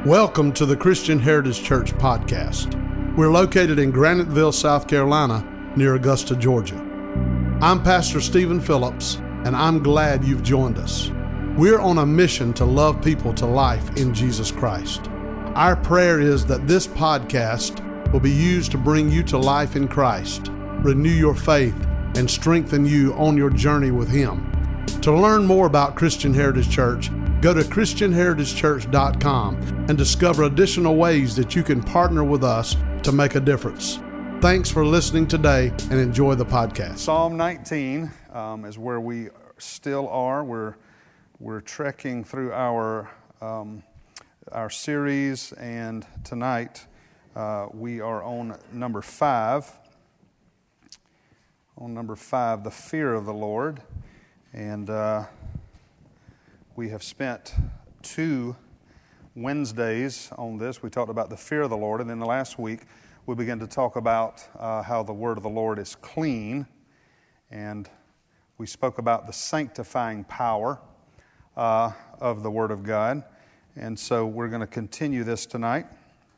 Welcome to the Christian Heritage Church podcast. We're located in Graniteville, South Carolina, near Augusta, Georgia. I'm Pastor Stephen Phillips, and I'm glad you've joined us. We're on a mission to love people to life in Jesus Christ. Our prayer is that this podcast will be used to bring you to life in Christ, renew your faith, and strengthen you on your journey with Him. To learn more about Christian Heritage Church, go to ChristianHeritageChurch.com and discover additional ways that you can partner with us to make a difference. Thanks for listening today and enjoy the podcast. Psalm 19 is where we still are. We're trekking through our series, and tonight we are on number 5. On number 5, the fear of the Lord. And we have spent 2 Wednesdays on this. We talked about the fear of the Lord, and then the last week we began to talk about how the word of the Lord is clean, and we spoke about the sanctifying power of the Word of God. And so we're going to continue this tonight.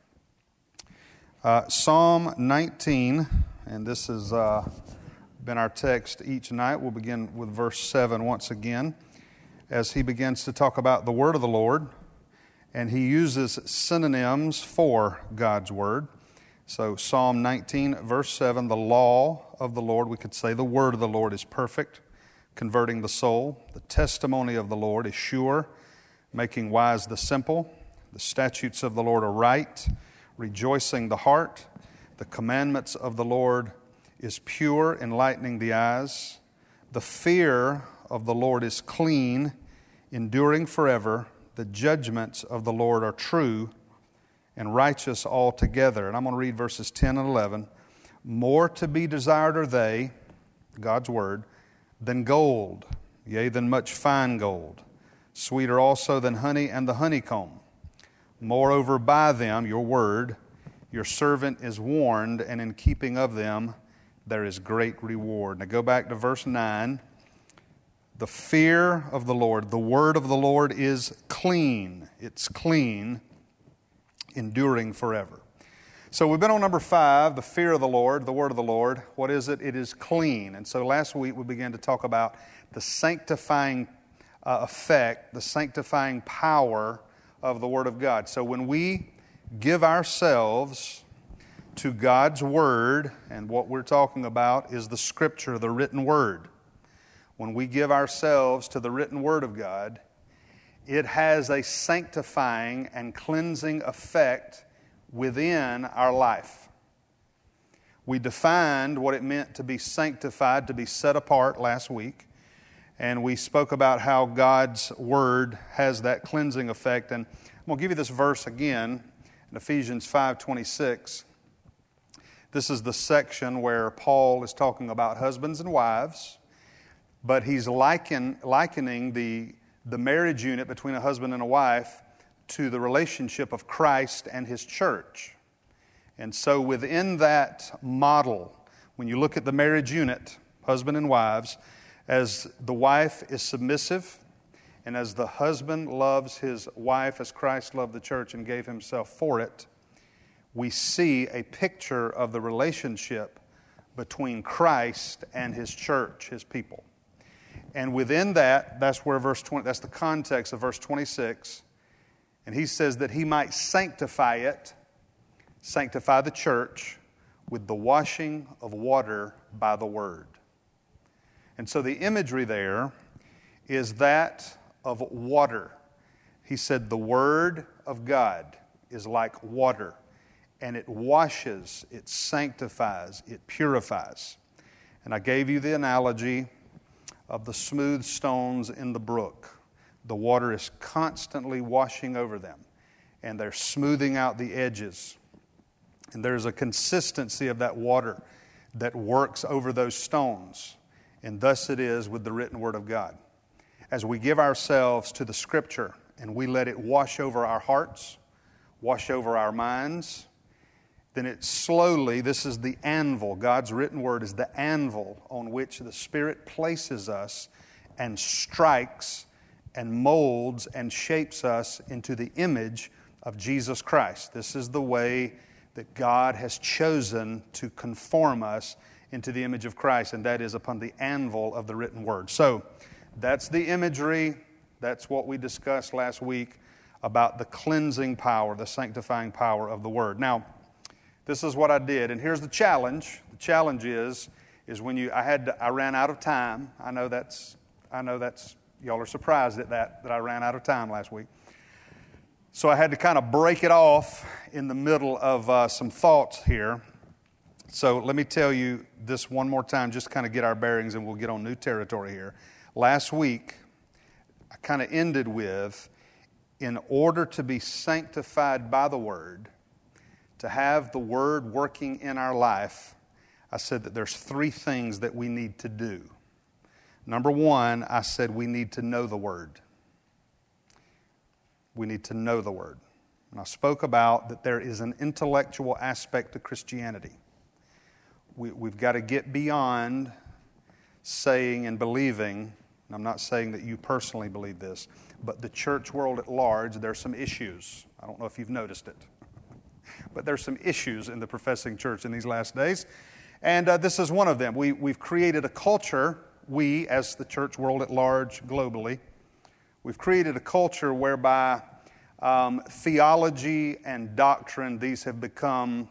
Psalm 19, and this has been our text each night. We'll begin with verse 7 once again, as he begins to talk about the word of the Lord, and he uses synonyms for God's word. So Psalm 19, verse 7, the law of the Lord, we could say the word of the Lord is perfect, converting the soul. The testimony of the Lord is sure, making wise the simple. The statutes of the Lord are right, rejoicing the heart. The commandments of the Lord is pure, enlightening the eyes. The fear of the Lord is clean, enduring forever. The judgments of the Lord are true and righteous altogether. And I'm going to read verses 10 and 11. More to be desired are they, God's word, than gold, yea, than much fine gold. Sweeter also than honey and the honeycomb. Moreover, by them, your word, your servant is warned, and in keeping of them there is great reward. Now go back to verse 9. The fear of the Lord, the word of the Lord is clean. It's clean, enduring forever. So we've been on number 5, the fear of the Lord, the word of the Lord. What is it? It is clean. And so last week we began to talk about the sanctifying effect, the sanctifying power of the word of God. So when we give ourselves to God's word, and what we're talking about is the scripture, the written word. When we give ourselves to the written word of God, it has a sanctifying and cleansing effect within our life. We defined what it meant to be sanctified, to be set apart last week, and we spoke about how God's word has that cleansing effect. And I'm going to give you this verse again in Ephesians 5:26. This is the section where Paul is talking about husbands and wives, but he's likening the marriage unit between a husband and a wife to the relationship of Christ and His church. And so within that model, when you look at the marriage unit, husband and wives, as the wife is submissive, and as the husband loves his wife as Christ loved the church and gave Himself for it, we see a picture of the relationship between Christ and His church, His people. And within that, that's where that's the context of verse 26. And he says that He might sanctify it, sanctify the church with the washing of water by the word. And so the imagery there is that of water. He said the word of God is like water, and it washes, it sanctifies, it purifies. And I gave you the analogy of the smooth stones in the brook. The water is constantly washing over them, and they're smoothing out the edges. And there's a consistency of that water that works over those stones. And thus it is with the written word of God. As we give ourselves to the Scripture and we let it wash over our hearts, wash over our minds, then it slowly, this is the anvil. God's written word is the anvil on which the Spirit places us and strikes and molds and shapes us into the image of Jesus Christ. This is the way that God has chosen to conform us into the image of Christ, and that is upon the anvil of the written word. So that's the imagery. That's what we discussed last week about the cleansing power, the sanctifying power of the word. Now, this is what I did, and here's the challenge. The challenge is when I ran out of time. I know that's y'all are surprised at that I ran out of time last week. So I had to kind of break it off in the middle of some thoughts here. So let me tell you this one more time, just kind of get our bearings, and we'll get on new territory here. Last week, I kind of ended with, in order to be sanctified by the Word, to have the Word working in our life, I said that there's 3 things that we need to do. Number 1, I said we need to know the Word. We need to know the Word. And I spoke about that there is an intellectual aspect to Christianity. We've got to get beyond saying and believing, and I'm not saying that you personally believe this, but the church world at large, there's some issues. I don't know if you've noticed it, but there's some issues in the professing church in these last days, and this is one of them. We've created a culture, we as the church world at large globally, we've created a culture whereby theology and doctrine, these have become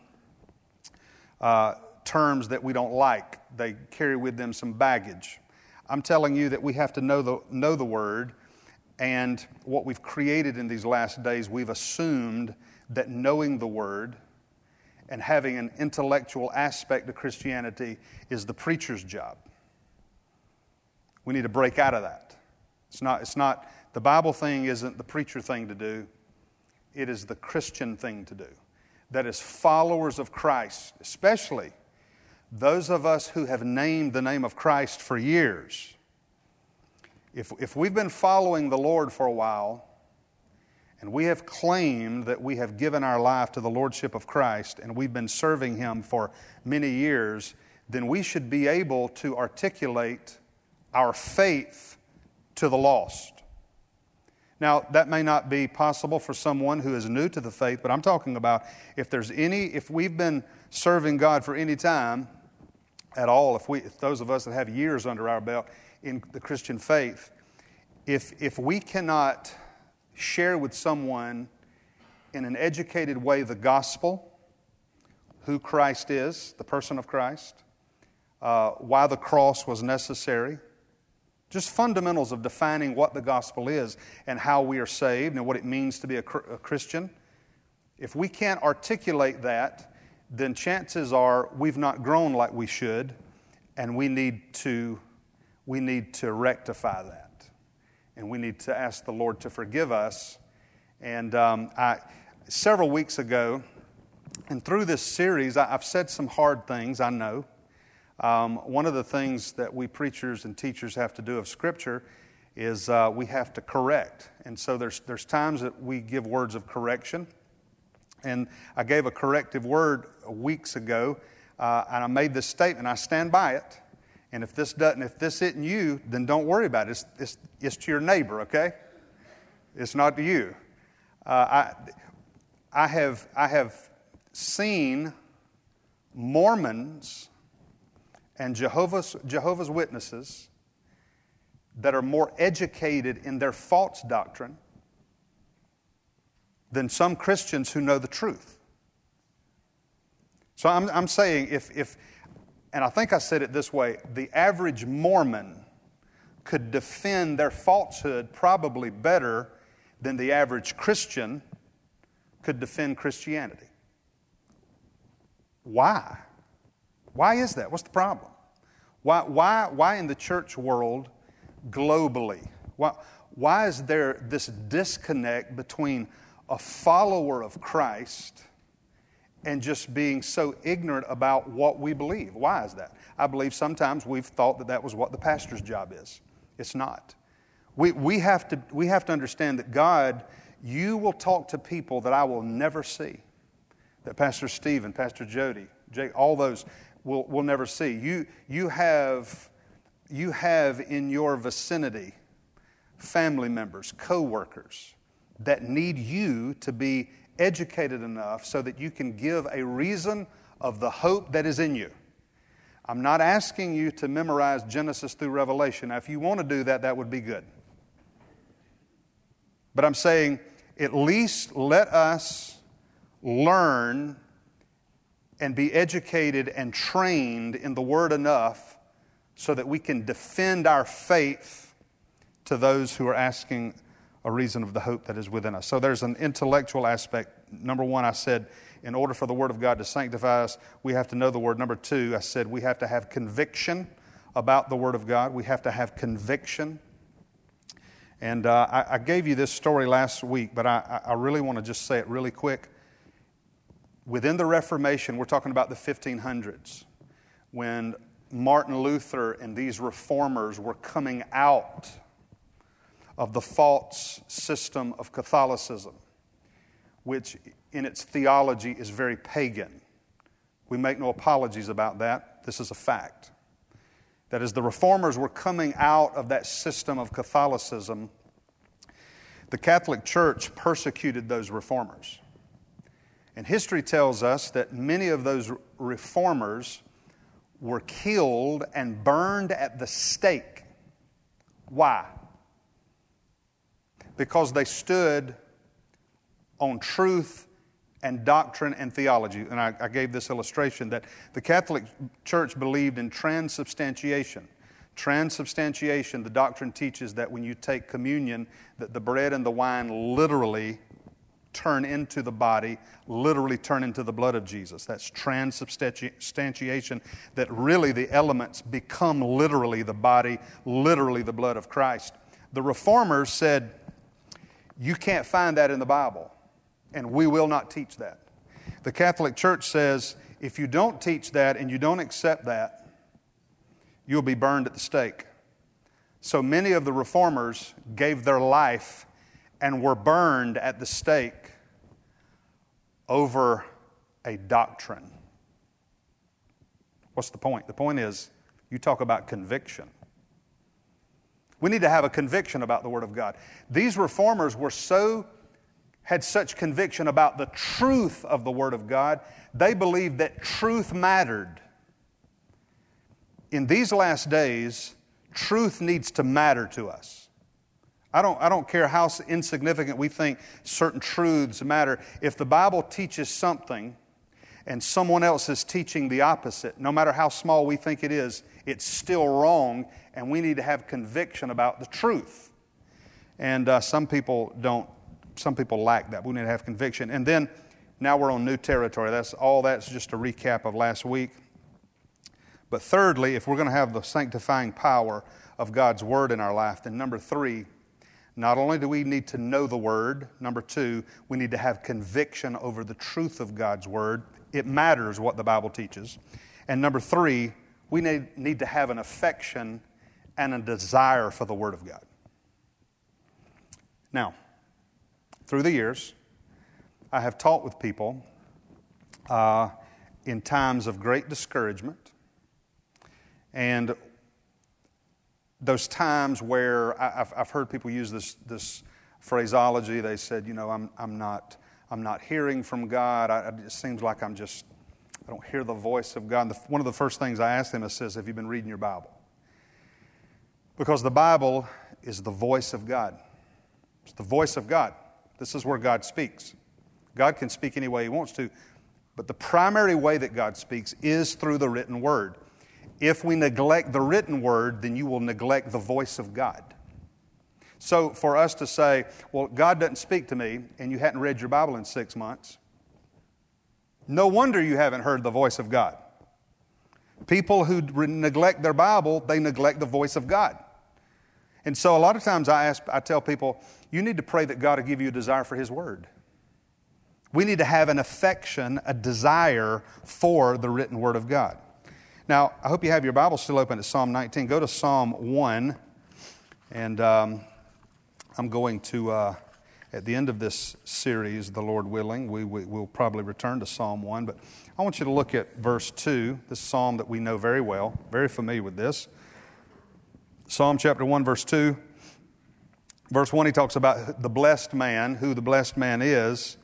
terms that we don't like. They carry with them some baggage. I'm telling you that we have to know the Word, and what we've created in these last days, we've assumed that knowing the Word and having an intellectual aspect to Christianity is the preacher's job. We need to break out of that. It's not the Bible thing isn't the preacher thing to do. It is the Christian thing to do. That is followers of Christ, especially those of us who have named the name of Christ for years. If we've been following the Lord for a while, and we have claimed that we have given our life to the Lordship of Christ, and we've been serving Him for many years, then we should be able to articulate our faith to the lost. Now, that may not be possible for someone who is new to the faith, but I'm talking about if we've been serving God for any time at all, if those of us that have years under our belt in the Christian faith, if we cannot share with someone in an educated way the gospel, who Christ is, the person of Christ, why the cross was necessary, just fundamentals of defining what the gospel is and how we are saved and what it means to be a Christian. If we can't articulate that, then chances are we've not grown like we should, and we need to rectify that. And we need to ask the Lord to forgive us. And several weeks ago, and through this series, I've said some hard things, I know. One of the things that we preachers and teachers have to do of Scripture is we have to correct. And so there's times that we give words of correction. And I gave a corrective word weeks ago, and I made this statement. I stand by it. And if this isn't you, then don't worry about it. It's to your neighbor, okay? It's not to you. I have seen Mormons and Jehovah's Witnesses that are more educated in their false doctrine than some Christians who know the truth. So I'm saying if and I think I said it this way, the average Mormon could defend their falsehood probably better than the average Christian could defend Christianity. Why? Why is that? What's the problem? Why in the church world globally? Why is there this disconnect between a follower of Christ and just being so ignorant about what we believe? Why is that? I believe sometimes we've thought that was what the pastor's job is. It's not. We have to understand that God, you will talk to people that I will never see. That Pastor Stephen, Pastor Jody, Jake, all those will never see. You have in your vicinity family members, co-workers that need you to be educated enough so that you can give a reason of the hope that is in you. I'm not asking you to memorize Genesis through Revelation. Now, if you want to do that, that would be good. But I'm saying, at least let us learn and be educated and trained in the Word enough so that we can defend our faith to those who are asking a reason of the hope that is within us. So there's an intellectual aspect. Number one, I said, in order for the Word of God to sanctify us, we have to know the Word. Number two, I said we have to have conviction about the Word of God. We have to have conviction. And I gave you this story last week, but I really want to just say it really quick. Within the Reformation, we're talking about the 1500s, when Martin Luther and these reformers were coming out of the false system of Catholicism, which in its theology is very pagan. We make no apologies about that. This is a fact. That as the reformers were coming out of that system of Catholicism, the Catholic Church persecuted those reformers. And history tells us that many of those reformers were killed and burned at the stake. Why? Because they stood on truth and doctrine and theology. And I gave this illustration that the Catholic Church believed in transubstantiation. Transubstantiation, the doctrine teaches that when you take communion, that the bread and the wine literally turn into the body, literally turn into the blood of Jesus. That's transubstantiation, that really the elements become literally the body, literally the blood of Christ. The reformers said, you can't find that in the Bible, and we will not teach that. The Catholic Church says, if you don't teach that and you don't accept that, you'll be burned at the stake. So many of the reformers gave their life and were burned at the stake over a doctrine. What's the point? The point is, you talk about conviction. We need to have a conviction about the Word of God. These reformers had such conviction about the truth of the Word of God, they believed that truth mattered. In these last days, truth needs to matter to us. I don't care how insignificant we think certain truths matter. If the Bible teaches something and someone else is teaching the opposite, no matter how small we think it is, it's still wrong, and we need to have conviction about the truth. And some people lack that. We need to have conviction. And then, now we're on new territory. That's just a recap of last week. But thirdly, if we're going to have the sanctifying power of God's Word in our life, then number three, not only do we need to know the Word, number two, we need to have conviction over the truth of God's Word. It matters what the Bible teaches. And number three, we need to have an affection and a desire for the Word of God. Now, through the years, I have taught with people in times of great discouragement, and those times where I've heard people use this phraseology. They said, I'm not hearing from God. It seems like I don't hear the voice of God. And one of the first things I ask them is, have you been reading your Bible? Because the Bible is the voice of God. It's the voice of God. This is where God speaks. God can speak any way He wants to, but the primary way that God speaks is through the written Word. If we neglect the written Word, then you will neglect the voice of God. So for us to say, well, God doesn't speak to me, and you hadn't read your Bible in 6 months, no wonder you haven't heard the voice of God. People who neglect their Bible, they neglect the voice of God. And so a lot of times I tell people, you need to pray that God will give you a desire for His Word. We need to have an affection, a desire for the written Word of God. Now, I hope you have your Bible still open at Psalm 19. Go to Psalm 1, and I'm going to, at the end of this series, the Lord willing, we'll probably return to Psalm 1, but I want you to look at verse 2, this psalm that we know very well, very familiar with this. Psalm chapter 1, verse 2. Verse 1, he talks about the blessed man, who the blessed man is,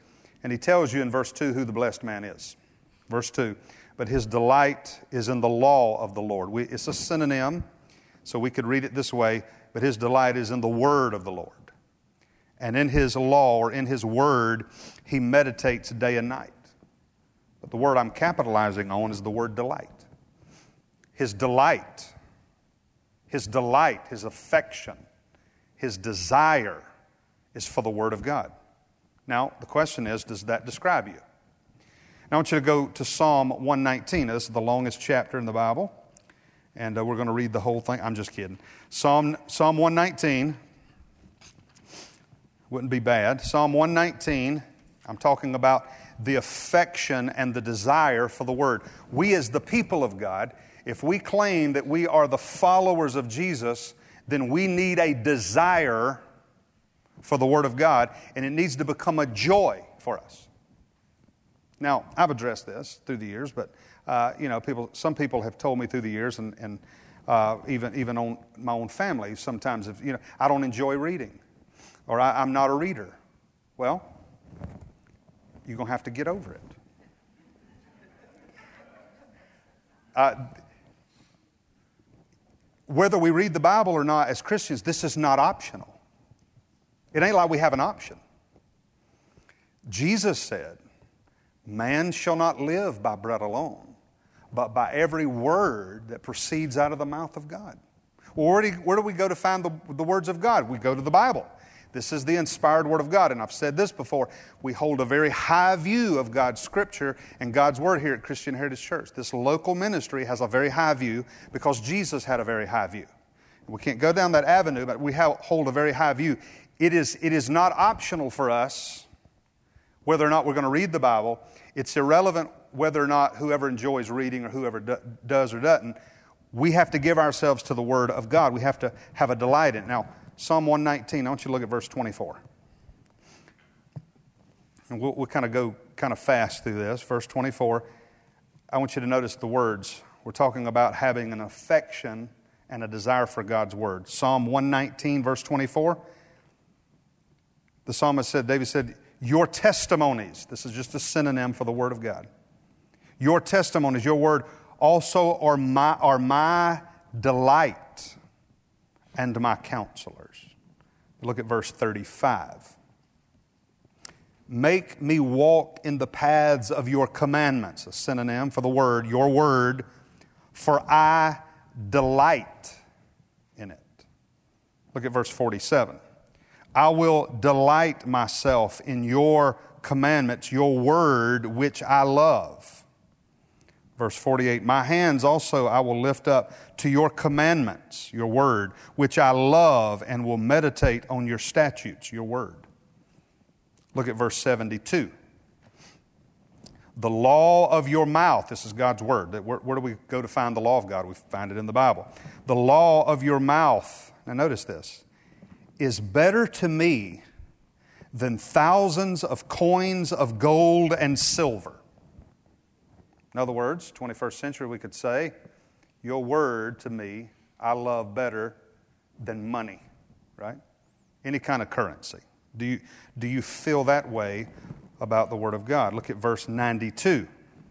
And he tells you in verse 2 who the blessed man is. Verse 2, but his delight is in the law of the Lord. It's a synonym, so we could read it this way, but his delight is in the word of the Lord. And in his law, or in his word, he meditates day and night. But the word I'm capitalizing on is the word delight. His delight, his affection, his desire is for the word of God. Now, the question is, does that describe you? Now, I want you to go to Psalm 119. This is the longest chapter in the Bible, and we're going to read the whole thing. I'm just kidding. Psalm 119 wouldn't be bad. Psalm 119, I'm talking about the affection and the desire for the Word. We as the people of God, if we claim that we are the followers of Jesus, then we need a desire for the Word of God, and it needs to become a joy for us. Now, I've addressed this through the years, but some people have told me through the years, and even on my own family, sometimes I don't enjoy reading, or I'm not a reader. Well, you're going to have to get over it. Whether we read the Bible or not, as Christians, this is not optional. It ain't like we have an option. Jesus said, man shall not live by bread alone, but by every word that proceeds out of the mouth of God. Well, where do we go to find the words of God? We go to the Bible. This is the inspired Word of God. And I've said this before. We hold a very high view of God's Scripture and God's Word here at Christian Heritage Church. This local ministry has a very high view because Jesus had a very high view. We can't go down that avenue, but we hold a very high view. It is not optional for us whether or not we're going to read the Bible. It's irrelevant whether or not whoever enjoys reading or whoever does or doesn't. We have to give ourselves to the Word of God. We have to have a delight in it. Now, Psalm 119, I want you to look at verse 24. And we'll kind of go kind of fast through this. Verse 24, I want you to notice the words. We're talking about having an affection and a desire for God's Word. Psalm 119, verse 24. The psalmist said, David said, your testimonies, this is just a synonym for the Word of God. Your testimonies, your Word also are my delight and my counselors. Look at verse 35. Make me walk in the paths of your commandments, a synonym for the word, your word, for I delight in it. Look at verse 47. I will delight myself in your commandments, your word, which I love. Verse 48, my hands also I will lift up to your commandments, your word, which I love, and will meditate on your statutes, your word. Look at verse 72. The law of your mouth, this is God's word. Where do we go to find the law of God? We find it in the Bible. The law of your mouth, now notice this, is better to me than thousands of coins of gold and silver. In other words, 21st century, we could say, your word to me, I love better than money, right? Any kind of currency. Do you feel that way about the Word of God? Look at verse 92.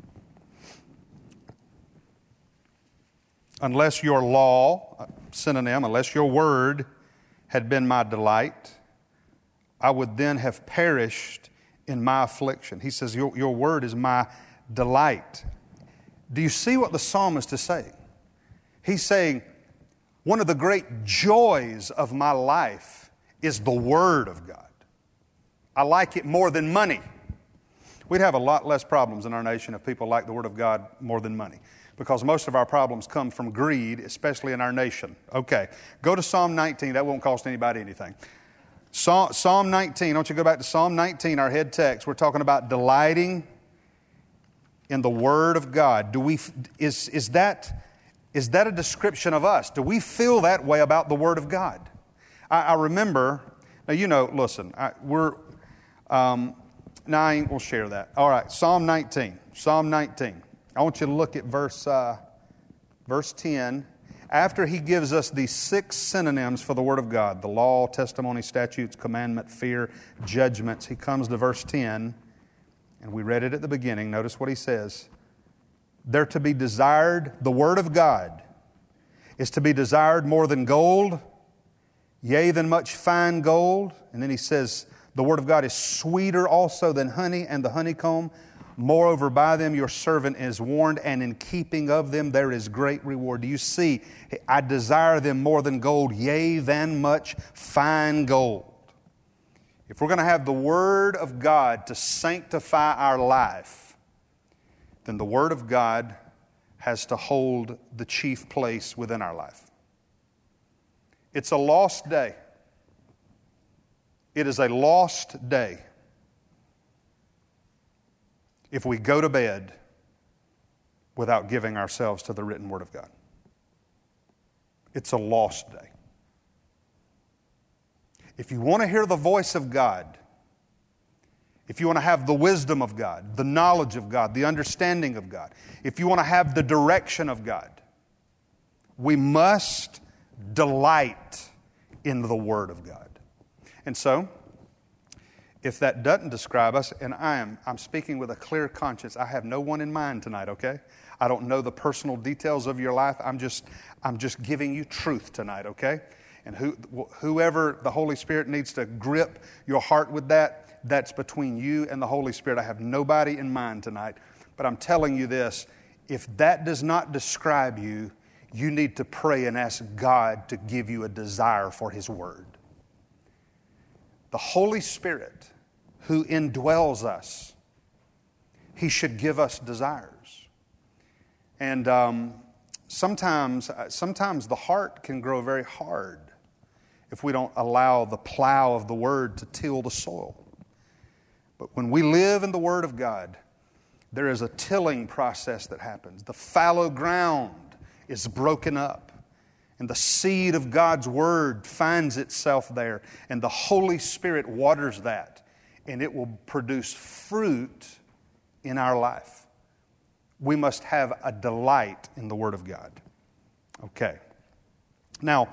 Unless your law, synonym, unless your word had been my delight, I would then have perished in my affliction. He says, your word is my delight. Do you see what the psalmist is saying? He's saying, one of the great joys of my life is the Word of God. I like it more than money. We'd have a lot less problems in our nation if people liked the Word of God more than money, because most of our problems come from greed, especially in our nation. Okay, go to Psalm 19. That won't cost anybody anything. Psalm 19, don't you go back to Psalm 19, our head text. We're talking about delighting in the Word of God. Is that a description of us? Do we feel that way about the Word of God? I remember, now listen, we'll share that. All right, Psalm 19. I want you to look at verse 10. After he gives us these 6 synonyms for the Word of God, the law, testimony, statutes, commandment, fear, judgments, he comes to verse 10. And we read it at the beginning. Notice what he says. They're to be desired, the Word of God is to be desired more than gold, yea, than much fine gold. And then he says, the Word of God is sweeter also than honey and the honeycomb. Moreover, by them your servant is warned, and in keeping of them there is great reward. Do you see? I desire them more than gold, yea, than much fine gold. If we're going to have the Word of God to sanctify our life, then the Word of God has to hold the chief place within our life. It's a lost day. It is a lost day if we go to bed without giving ourselves to the written Word of God. It's a lost day. If you want to hear the voice of God, if you want to have the wisdom of God, the knowledge of God, the understanding of God, if you want to have the direction of God, we must delight in the Word of God. And so, if that doesn't describe us, and I'm speaking with a clear conscience, I have no one in mind tonight, okay? I don't know the personal details of your life. I'm just giving you truth tonight, okay? And whoever the Holy Spirit needs to grip your heart with that, that's between you and the Holy Spirit. I have nobody in mind tonight. But I'm telling you this, if that does not describe you, you need to pray and ask God to give you a desire for His Word. The Holy Spirit who indwells us, He should give us desires. And sometimes the heart can grow very hard if we don't allow the plow of the Word to till the soil. But when we live in the Word of God, there is a tilling process that happens. The fallow ground is broken up, and the seed of God's Word finds itself there, and the Holy Spirit waters that, and it will produce fruit in our life. We must have a delight in the Word of God. Okay. Now,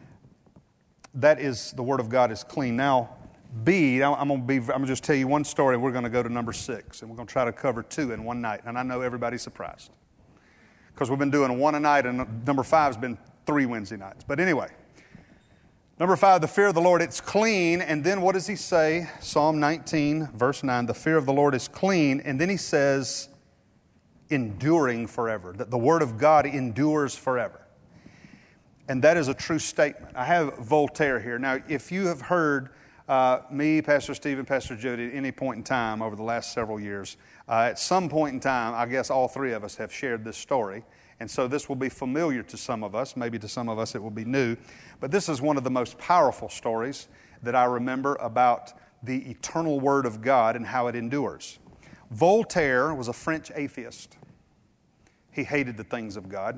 that is, the Word of God is clean. Now, I'm going to just tell you one story, and we're going to go to number 6, and we're going to try to cover 2 in one night. And I know everybody's surprised, because we've been doing 1 a night, and number 5 has been 3 Wednesday nights. But anyway, number 5, the fear of the Lord, it's clean. And then what does he say? Psalm 19, verse 9, the fear of the Lord is clean. And then he says, enduring forever, that the Word of God endures forever. And that is a true statement. I have Voltaire here. Now, if you have heard me, Pastor Stephen, Pastor Jody, at any point in time over the last several years, at some point in time, I guess all 3 of us have shared this story. And so this will be familiar to some of us. Maybe to some of us it will be new. But this is one of the most powerful stories that I remember about the eternal Word of God and how it endures. Voltaire was a French atheist. He hated the things of God,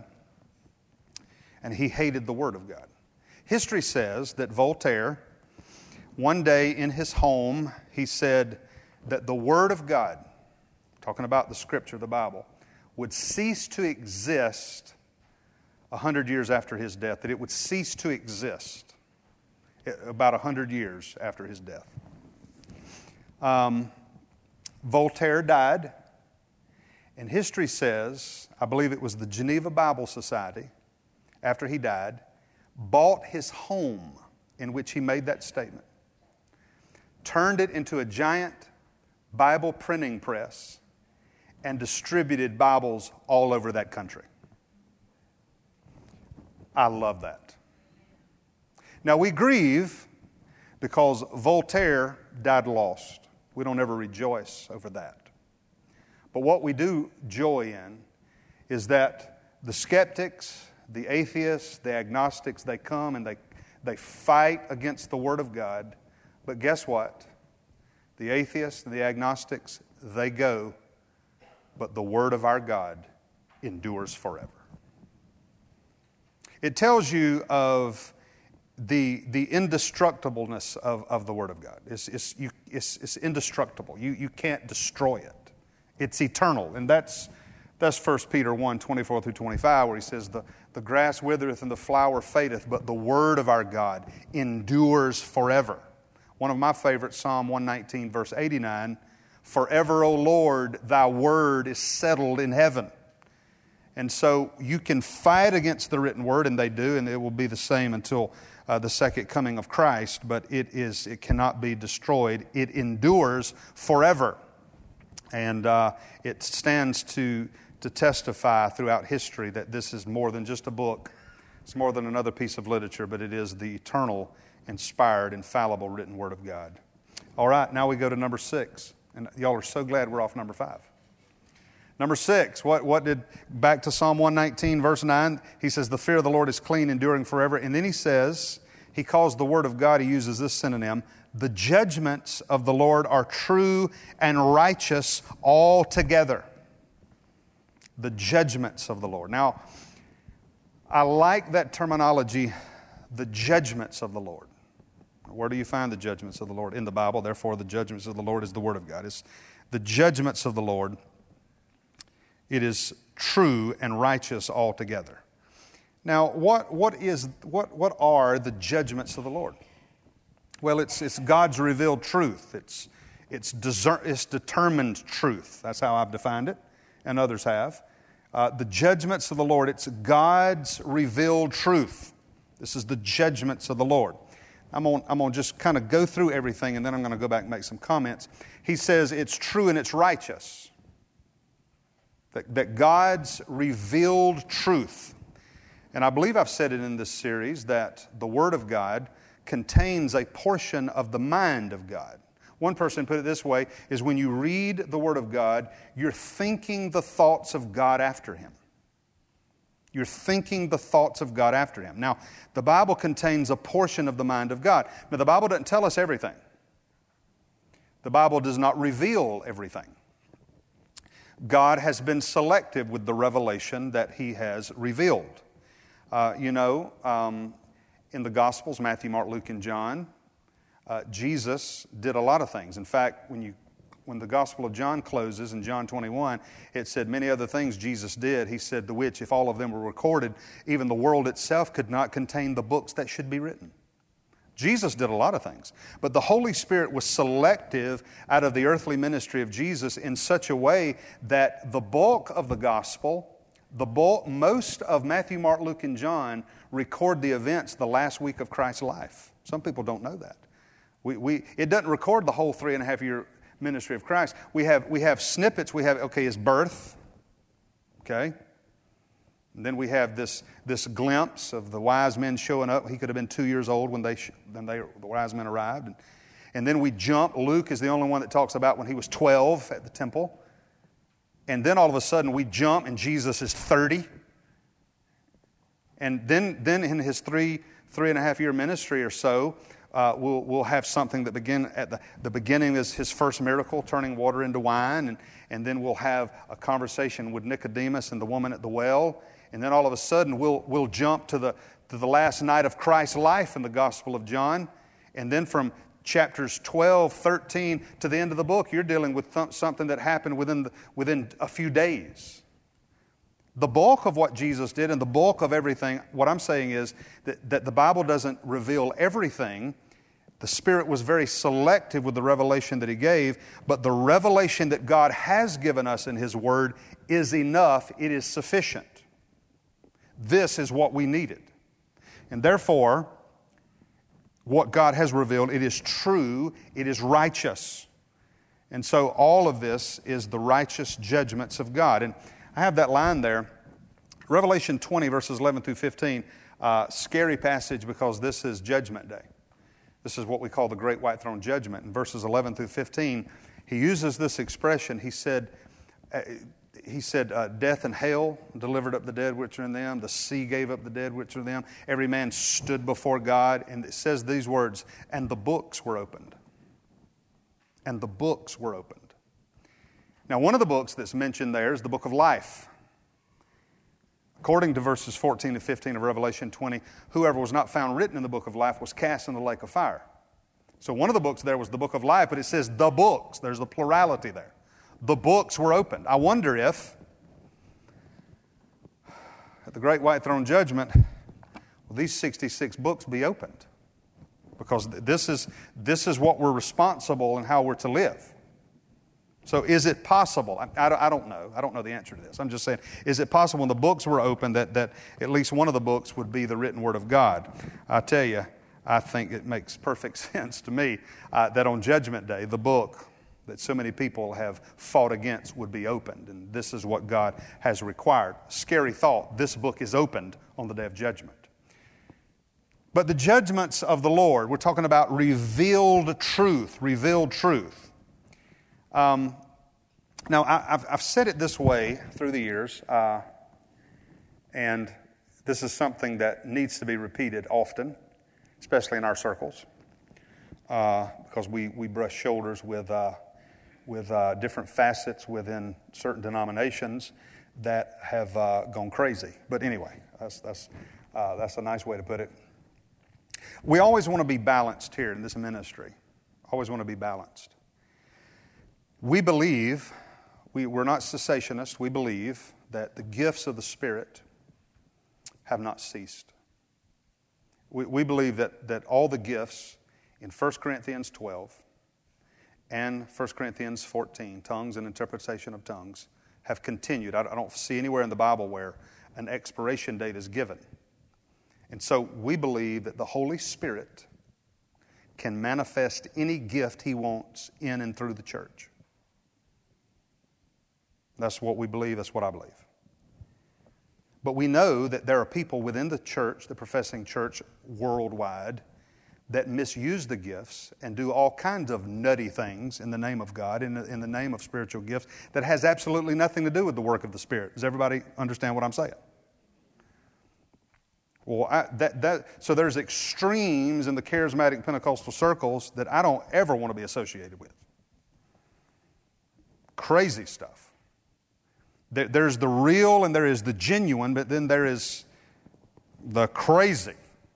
and he hated the Word of God. History says that Voltaire, one day in his home, he said that the Word of God, talking about the Scripture, the Bible, would cease to exist 100 years after his death, that it would cease to exist about 100 years after his death. Voltaire died, and history says, I believe it was the Geneva Bible Society, after he died, bought his home in which he made that statement, turned it into a giant Bible printing press, and distributed Bibles all over that country. I love that. Now we grieve because Voltaire died lost. We don't ever rejoice over that. But what we do joy in is that the skeptics, the atheists, the agnostics, they come and they fight against the Word of God. But guess what? The atheists and the agnostics, they go, but the Word of our God endures forever. It tells you of the indestructibleness of the Word of God. It's indestructible. You can't destroy it. It's eternal. And that's 1 Peter 1, 24 through 25, where he says, the grass withereth and the flower fadeth, but the Word of our God endures forever. One of my favorites, Psalm 119, verse 89, Forever, O Lord, thy word is settled in heaven. And so you can fight against the written word, and they do, and it will be the same until the second coming of Christ, but it cannot be destroyed. It endures forever. And it stands to testify throughout history that this is more than just a book. It's more than another piece of literature, but it is the eternal, inspired, infallible written word of God. All right, now we go to number 6. And y'all are so glad we're off number 5. Number 6, back to Psalm 119, verse 9, he says, the fear of the Lord is clean, enduring forever. And then he says, he calls the word of God, he uses this synonym, the judgments of the Lord are true and righteous altogether. The judgments of the Lord. Now, I like that terminology, the judgments of the Lord. Where do you find the judgments of the Lord? In the Bible. Therefore, the judgments of the Lord is the Word of God. It's the judgments of the Lord. It is true and righteous altogether. Now, what are the judgments of the Lord? Well, it's God's revealed truth. It's determined truth. That's how I've defined it, and others have. The judgments of the Lord, it's God's revealed truth. This is the judgments of the Lord. I'm going to just kind of go through everything, and then I'm going to go back and make some comments. He says it's true and it's righteous. That God's revealed truth. And I believe I've said it in this series that the Word of God contains a portion of the mind of God. One person put it this way, is when you read the Word of God, you're thinking the thoughts of God after Him. You're thinking the thoughts of God after Him. Now, the Bible contains a portion of the mind of God. Now, the Bible doesn't tell us everything. The Bible does not reveal everything. God has been selective with the revelation that He has revealed. In the Gospels, Matthew, Mark, Luke, and John, Jesus did a lot of things. In fact, when the Gospel of John closes in John 21, it said many other things Jesus did. He said, the which, if all of them were recorded, even the world itself could not contain the books that should be written. Jesus did a lot of things. But the Holy Spirit was selective out of the earthly ministry of Jesus in such a way that the bulk of the Gospel, most of Matthew, Mark, Luke, and John record the events the last week of Christ's life. Some people don't know that. It doesn't record the whole 3.5 year ministry of Christ. We have snippets. We have, his birth, okay? And then we have this glimpse of the wise men showing up. He could have been 2 years old when the wise men arrived. And then we jump. Luke is the only one that talks about when he was 12 at the temple. And then all of a sudden we jump and Jesus is 30. And then in his 3.5 year ministry or so, we'll have something that begin at the beginning is his first miracle, turning water into wine, and then we'll have a conversation with Nicodemus and the woman at the well, and then all of a sudden we'll jump to the last night of Christ's life in the Gospel of John, and then from chapters 12, 13 to the end of the book, you're dealing with something that happened within a few days. The bulk of what Jesus did and the bulk of everything, what I'm saying is that the Bible doesn't reveal everything. The Spirit was very selective with the revelation that He gave, but the revelation that God has given us in His Word is enough. It is sufficient. This is what we needed. And therefore, what God has revealed, it is true, it is righteous. And so all of this is the righteous judgments of God. And I have that line there, Revelation 20, verses 11 through 15, scary passage because this is Judgment Day. This is what we call the Great White Throne Judgment. In verses 11 through 15, he uses this expression. He said, death and hell delivered up the dead which are in them. The sea gave up the dead which are in them. Every man stood before God. And it says these words, and the books were opened. And the books were opened. Now, one of the books that's mentioned there is the book of life. According to verses 14 and 15 of Revelation 20, whoever was not found written in the book of life was cast in the lake of fire. So one of the books there was the book of life, but it says the books. There's a plurality there. The books were opened. I wonder if, at the Great White Throne Judgment, will these 66 books be opened? Because this is what we're responsible and how we're to live. So is it possible? I don't know. I don't know the answer to this. I'm just saying, is it possible when the books were open that at least one of the books would be the written Word of God? I tell you, I think it makes perfect sense to me that on Judgment Day, the book that so many people have fought against would be opened. And this is what God has required. Scary thought, this book is opened on the Day of Judgment. But the judgments of the Lord, we're talking about revealed truth, revealed truth. Now, I've said it this way through the years, and this is something that needs to be repeated often, especially in our circles, because we brush shoulders with different facets within certain denominations that have gone crazy. But anyway, that's a nice way to put it. We always want to be balanced here in this ministry. Always want to be balanced. We believe, we're not cessationists, we believe that the gifts of the Spirit have not ceased. We believe that all the gifts in 1 Corinthians 12 and 1 Corinthians 14, tongues and interpretation of tongues, have continued. I don't see anywhere in the Bible where an expiration date is given. And so we believe that the Holy Spirit can manifest any gift He wants in and through the church. That's what we believe. That's what I believe. But we know that there are people within the church, the professing church worldwide, that misuse the gifts and do all kinds of nutty things in the name of God, in the name of spiritual gifts, that has absolutely nothing to do with the work of the Spirit. Does everybody understand what I'm saying? Well, so there's extremes in the charismatic Pentecostal circles that I don't ever want to be associated with. Crazy stuff. There's the real and there is the genuine, but then there is the crazy.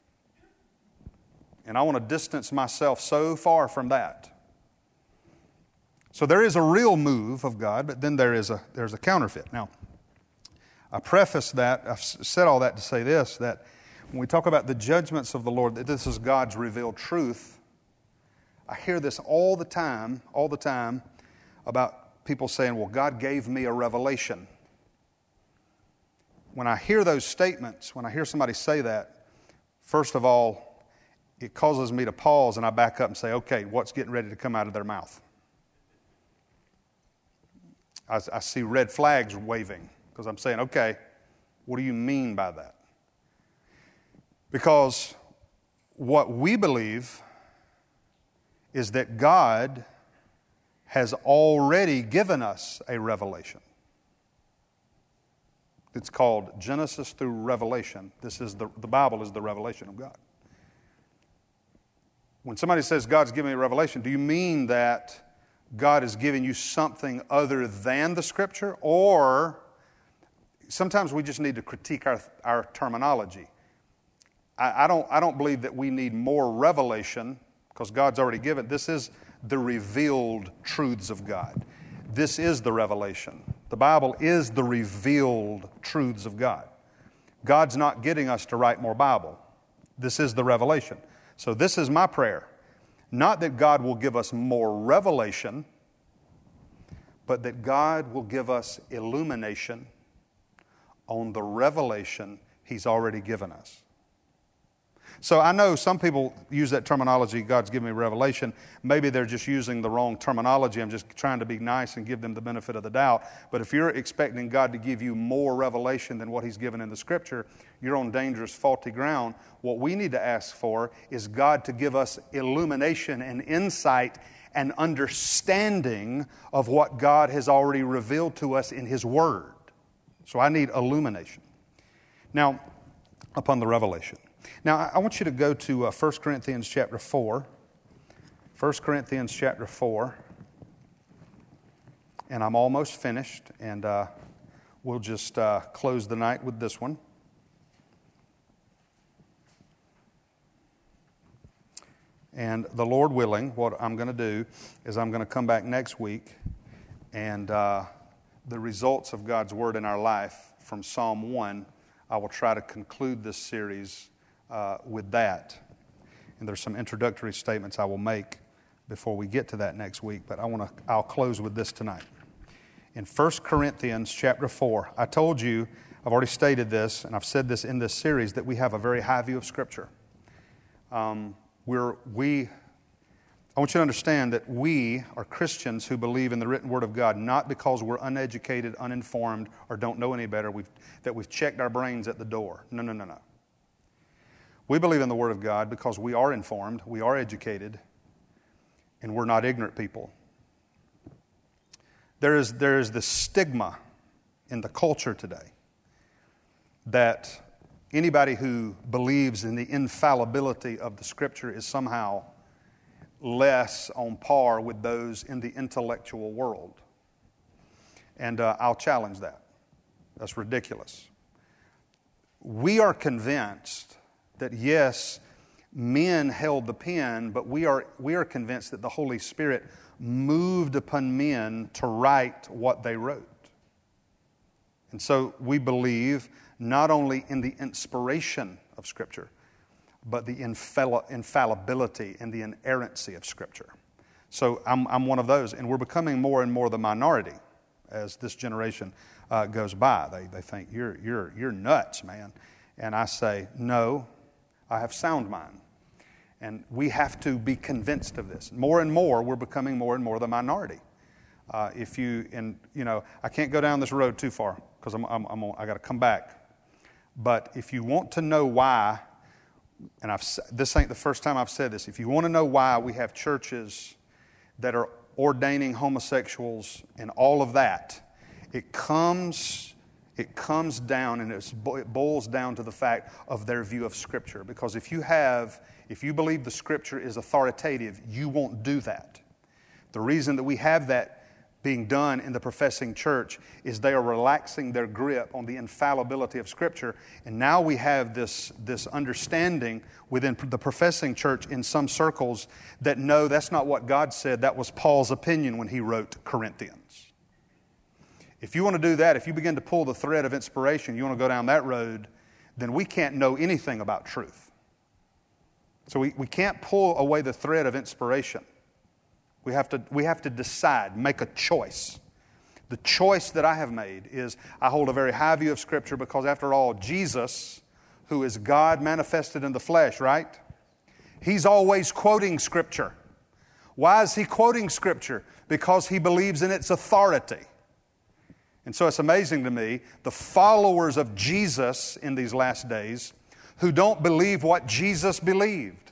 And I want to distance myself so far from that. So there is a real move of God, but then there's a counterfeit. Now, I preface that, I've said all that to say this, that when we talk about the judgments of the Lord, that this is God's revealed truth, I hear this all the time about people saying, well, God gave me a revelation. When I hear those statements, when I hear somebody say that, first of all, it causes me to pause and I back up and say, okay, what's getting ready to come out of their mouth? I see red flags waving because I'm saying, okay, what do you mean by that? Because what we believe is that God has already given us a revelation. It's called Genesis through Revelation. This is the Bible is the revelation of God. When somebody says God's giving me a revelation, do you mean that God is giving you something other than the Scripture? Or sometimes we just need to critique our terminology. I don't believe that we need more revelation because God's already given. This is the revealed truths of God. This is the revelation. The Bible is the revealed truths of God. God's not getting us to write more Bible. This is the revelation. So this is my prayer. Not that God will give us more revelation, but that God will give us illumination on the revelation He's already given us. So I know some people use that terminology, God's given me revelation. Maybe they're just using the wrong terminology. I'm just trying to be nice and give them the benefit of the doubt. But if you're expecting God to give you more revelation than what He's given in the Scripture, you're on dangerous, faulty ground. What we need to ask for is God to give us illumination and insight and understanding of what God has already revealed to us in His Word. So I need illumination. Now, upon the revelation. Now, I want you to go to 1 Corinthians chapter 4. 1 Corinthians chapter 4. And I'm almost finished, and we'll just close the night with this one. And the Lord willing, what I'm going to do is I'm going to come back next week, and the results of God's Word in our life from Psalm 1, I will try to conclude this series with that. And there's some introductory statements I will make before we get to that next week, but I'll close with this tonight. In 1 Corinthians chapter 4, I told you, I've already stated this, and I've said this in this series, that we have a very high view of Scripture. I want you to understand that we are Christians who believe in the written Word of God, not because we're uneducated, uninformed, or don't know any better, that we've checked our brains at the door. No. We believe in the Word of God because we are informed, we are educated, and we're not ignorant people. There is this stigma in the culture today that anybody who believes in the infallibility of the Scripture is somehow less on par with those in the intellectual world. And I'll challenge that. That's ridiculous. We are convinced that, yes, men held the pen, but we are convinced that the Holy Spirit moved upon men to write what they wrote. And so we believe not only in the inspiration of Scripture, but the infallibility and the inerrancy of Scripture. So I'm one of those, and we're becoming more and more the minority as this generation goes by. They think, you're nuts, man. And I say, no, I have sound mind. And we have to be convinced of this. More and more, we're becoming more and more the minority. I can't go down this road too far because I got to come back. But if you want to know why, and this ain't the first time I've said this, if you want to know why we have churches that are ordaining homosexuals and all of that, it comes down and it boils down to the fact of their view of Scripture. Because if you believe the Scripture is authoritative, you won't do that. The reason that we have that being done in the professing church is they are relaxing their grip on the infallibility of Scripture. And now we have this understanding within the professing church in some circles that no, that's not what God said. That was Paul's opinion when he wrote Corinthians. If you want to do that, if you begin to pull the thread of inspiration, you want to go down that road, then we can't know anything about truth. So we can't pull away the thread of inspiration. We have to decide, make a choice. The choice that I have made is I hold a very high view of Scripture because, after all, Jesus, who is God manifested in the flesh, right? He's always quoting Scripture. Why is he quoting Scripture? Because he believes in its authority. And so it's amazing to me, the followers of Jesus in these last days who don't believe what Jesus believed.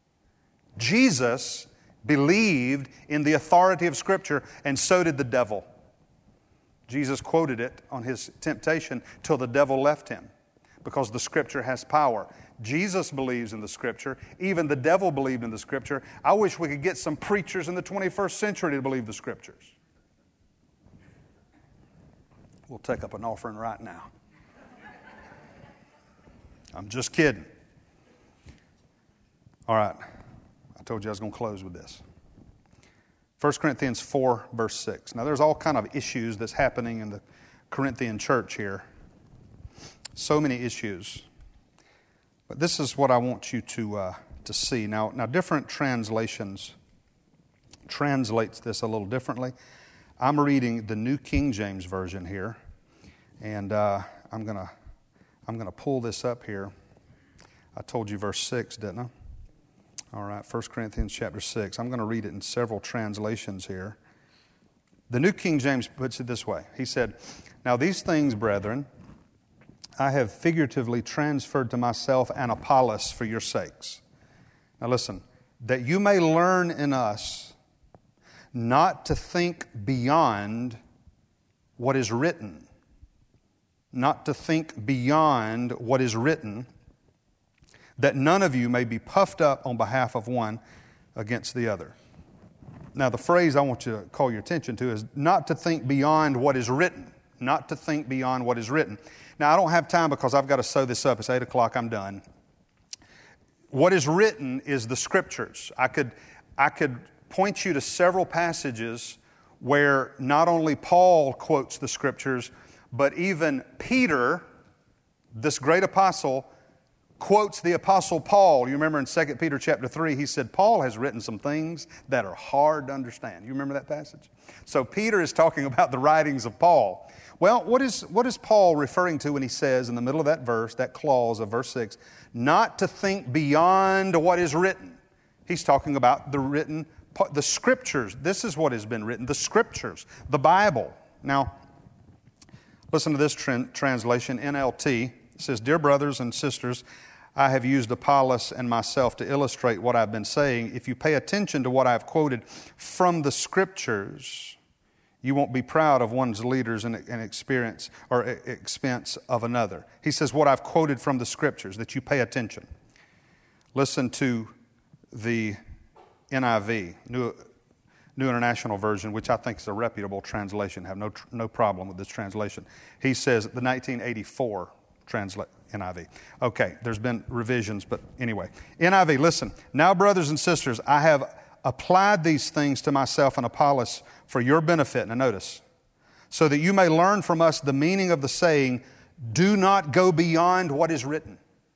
Jesus believed in the authority of Scripture, and so did the devil. Jesus quoted it on his temptation till the devil left him, because the Scripture has power. Jesus believes in the Scripture. Even the devil believed in the Scripture. I wish we could get some preachers in the 21st century to believe the Scriptures. We'll take up an offering right now. I'm just kidding. All right. I told you I was going to close with this. 1 Corinthians 4, verse 6. Now, there's all kind of issues that's happening in the Corinthian church here. So many issues. But this is what I want you to see. Now, different translations translates this a little differently. I'm reading the New King James Version here, and I'm gonna pull this up here. I told you verse 6, didn't I? All right, 1 Corinthians chapter 6. I'm going to read it in several translations here. The New King James puts it this way. He said, "Now these things, brethren, I have figuratively transferred to myself and Apollos for your sakes." Now listen, "that you may learn in us not to think beyond what is written." Not to think beyond what is written, "that none of you may be puffed up on behalf of one against the other." Now, the phrase I want you to call your attention to is not to think beyond what is written. Not to think beyond what is written. Now, I don't have time because I've got to sew this up. It's 8 o'clock. I'm done. What is written is the Scriptures. I could point you to several passages where not only Paul quotes the Scriptures, but even Peter, this great apostle, quotes the Apostle Paul. You remember in 2 Peter chapter 3, he said, Paul has written some things that are hard to understand. You remember that passage? So Peter is talking about the writings of Paul. Well, what is Paul referring to when he says in the middle of that verse, that clause of verse 6, not to think beyond what is written? He's talking about the Scriptures. This is what has been written, the Scriptures, the Bible. Now, listen to this translation, NLT. It says, Dear brothers and sisters, I have used Apollos and myself to illustrate what I've been saying. If you pay attention to what I've quoted from the Scriptures, you won't be proud of one's leaders and experience or expense of another. He says what I've quoted from the Scriptures, that you pay attention. Listen to the NIV, New International Version, which I think is a reputable translation. I have no problem with this translation. He says the 1984 NIV. Okay, there's been revisions, but anyway. NIV, listen. Now, brothers and sisters, I have applied these things to myself and Apollos for your benefit. Now notice, so that you may learn from us the meaning of the saying, do not go beyond what is written.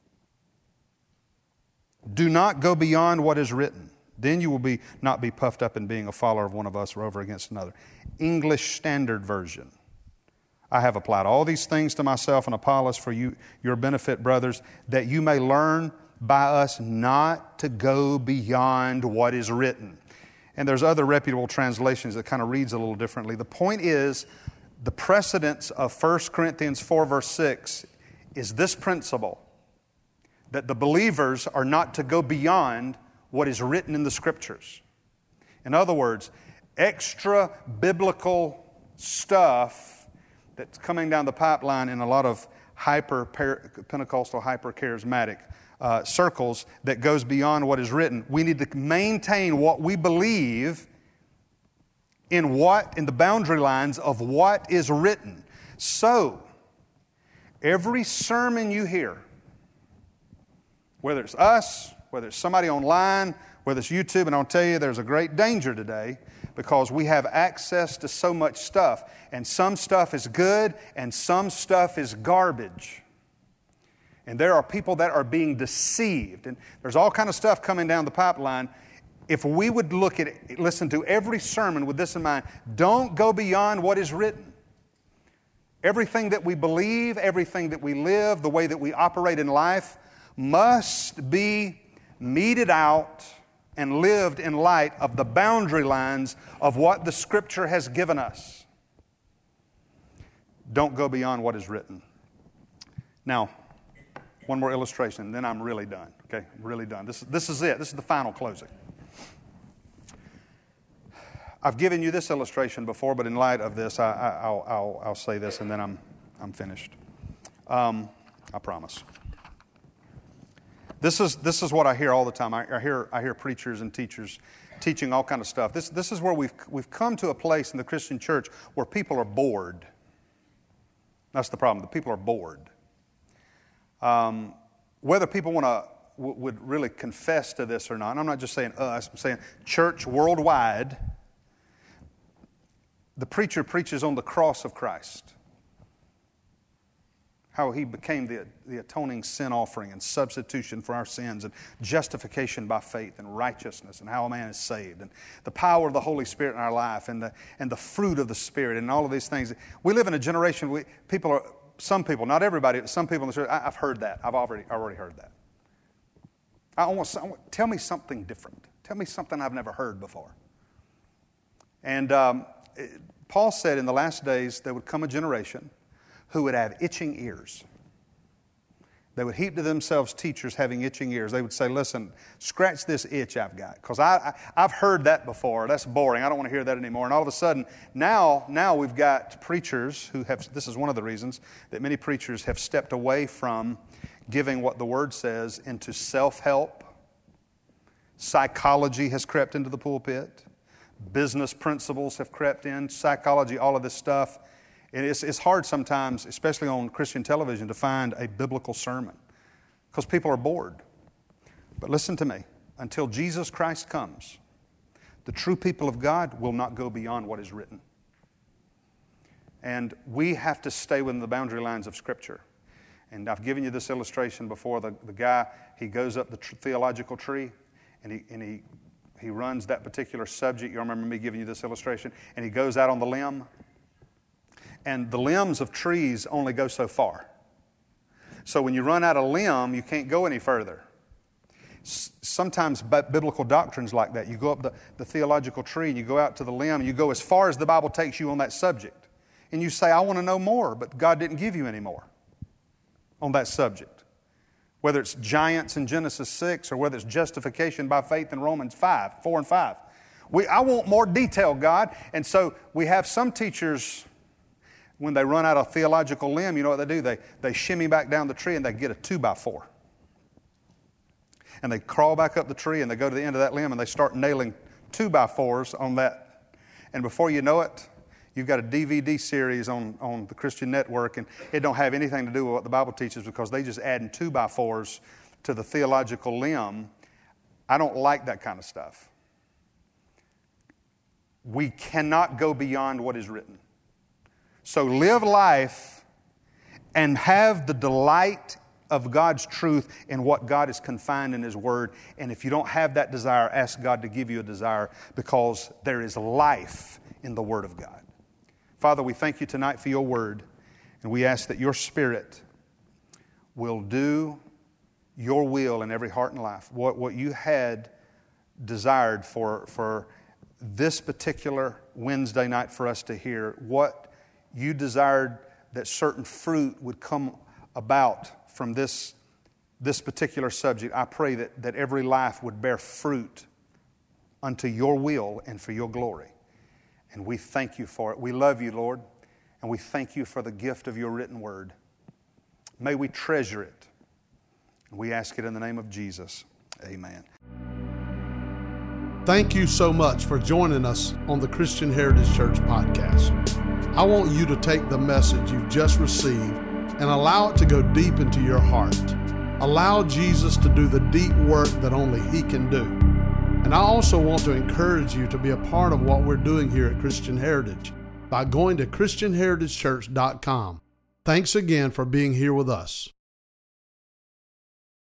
Do not go beyond what is written. Then you will not be puffed up in being a follower of one of us or over against another. English Standard Version. I have applied all these things to myself and Apollos for your benefit, brothers, that you may learn by us not to go beyond what is written. And there's other reputable translations that kind of reads a little differently. The point is, the precedence of 1 Corinthians 4 verse 6 is this principle, that the believers are not to go beyond what is written in the Scriptures. In other words, extra biblical stuff that's coming down the pipeline in a lot of Pentecostal, hyper-charismatic circles that goes beyond what is written. We need to maintain what we believe in the boundary lines of what is written. So, every sermon you hear, whether it's us, whether it's somebody online, whether it's YouTube, and I'll tell you there's a great danger today because we have access to so much stuff. And some stuff is good and some stuff is garbage. And there are people that are being deceived. And there's all kind of stuff coming down the pipeline. If we would listen to every sermon with this in mind, don't go beyond what is written. Everything that we believe, everything that we live, the way that we operate in life must be meted out and lived in light of the boundary lines of what the Scripture has given us. Don't go beyond what is written. Now, one more illustration, and then I'm really done. Okay, I'm really done. This is it. This is the final closing. I've given you this illustration before, but in light of this, I'll say this, and then I'm finished. I promise. This is what I hear all the time. I hear preachers and teachers teaching all kind of stuff. This is where we've come to a place in the Christian church where people are bored. That's the problem. The people are bored. Whether people would really confess to this or not, and I'm not just saying us, I'm saying church worldwide, the preacher preaches on the cross of Christ. How He became the atoning sin offering and substitution for our sins and justification by faith and righteousness and how a man is saved and the power of the Holy Spirit in our life and the fruit of the Spirit and all of these things. We live in a generation, some people, not everybody, but some people in the church, I've heard that. I've already heard that. Tell me something different. Tell me something I've never heard before. And Paul said in the last days there would come a generation who would have itching ears. They would heap to themselves teachers having itching ears. They would say, listen, scratch this itch I've got. Because I've heard that before. That's boring. I don't want to hear that anymore. And all of a sudden, now we've got preachers who have, this is one of the reasons that many preachers have stepped away from giving what the Word says into self-help. Psychology has crept into the pulpit. Business principles have crept in. Psychology, all of this stuff. And it's hard sometimes, especially on Christian television, to find a biblical sermon because people are bored. But listen to me. Until Jesus Christ comes, the true people of God will not go beyond what is written. And we have to stay within the boundary lines of Scripture. And I've given you this illustration before. The guy, he goes up the theological tree, and he runs that particular subject. You remember me giving you this illustration? And he goes out on the limb. And the limbs of trees only go so far. So when you run out of limb, you can't go any further. Sometimes biblical doctrine's like that. You go up the theological tree and you go out to the limb and you go as far as the Bible takes you on that subject. And you say, I want to know more, but God didn't give you any more on that subject. Whether it's giants in Genesis 6 or whether it's justification by faith in Romans 4 and 5. I want more detail, God. And so we have some teachers, when they run out of theological limb, you know what they do? They shimmy back down the tree and they get a 2x4. And they crawl back up the tree and they go to the end of that limb and they start nailing 2x4s on that. And before you know it, you've got a DVD series on the Christian Network, and it don't have anything to do with what the Bible teaches because they just adding 2x4s to the theological limb. I don't like that kind of stuff. We cannot go beyond what is written. So live life and have the delight of God's truth in what God has confined in His Word. And if you don't have that desire, ask God to give you a desire, because there is life in the Word of God. Father, we thank you tonight for your Word, and we ask that your Spirit will do your will in every heart and life. What you had desired for this particular Wednesday night for us to hear, what you desired that certain fruit would come about from this particular subject. I pray that every life would bear fruit unto your will and for your glory. And we thank you for it. We love you, Lord, and we thank you for the gift of your written word. May we treasure it. And we ask it in the name of Jesus. Amen. Thank you so much for joining us on the Christian Heritage Church podcast. I want you to take the message you've just received and allow it to go deep into your heart. Allow Jesus to do the deep work that only He can do. And I also want to encourage you to be a part of what we're doing here at Christian Heritage by going to ChristianHeritageChurch.com. Thanks again for being here with us.